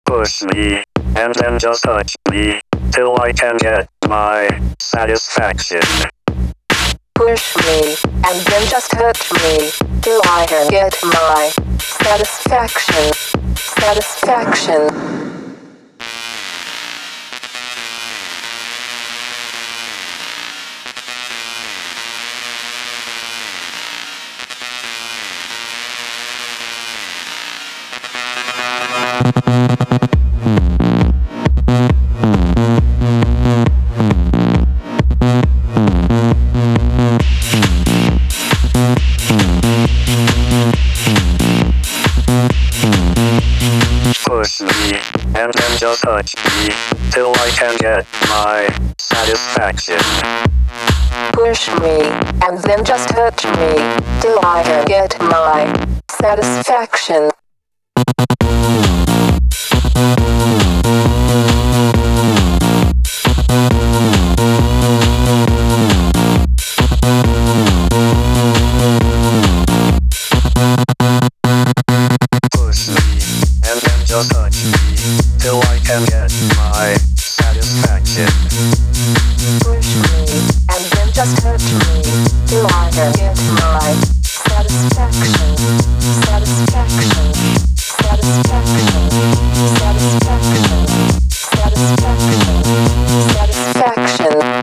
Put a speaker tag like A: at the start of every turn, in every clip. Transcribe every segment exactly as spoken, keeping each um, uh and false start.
A: Push me, and then just touch me, till I can get my satisfaction.
B: Push me, and then just touch me, till I can get my satisfaction. Satisfaction.
A: Push me, and then just touch me, till I can get my satisfaction.
B: Push me, and then just touch me, till I can get my satisfaction.
A: Push me, and then just touch me, till I can get my satisfaction.
B: Push me, and then just touch me, till I can get my satisfaction. Satisfaction. Satisfaction. Satisfaction. Satisfaction. Satisfaction.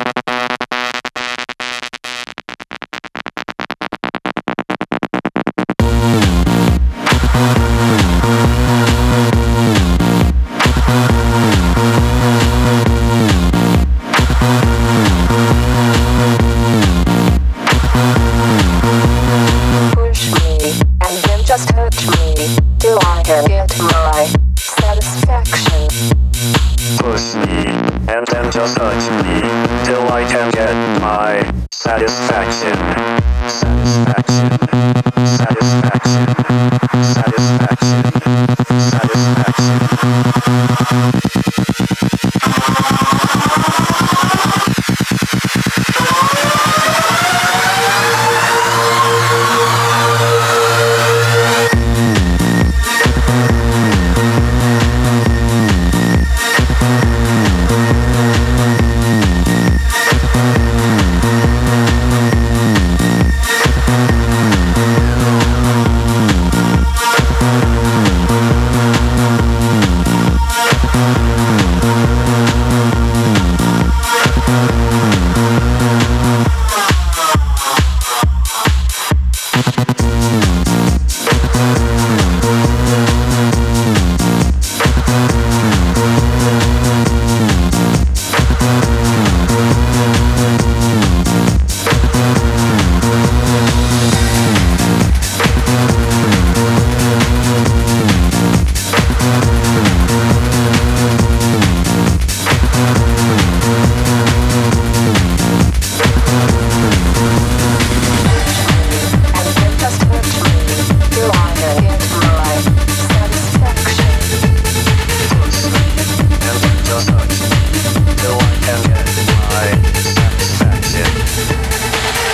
B: Push me, and then just touch me, till I can get my satisfaction.
A: Push me, and then just touch me, till I can get my satisfaction. Satisfaction.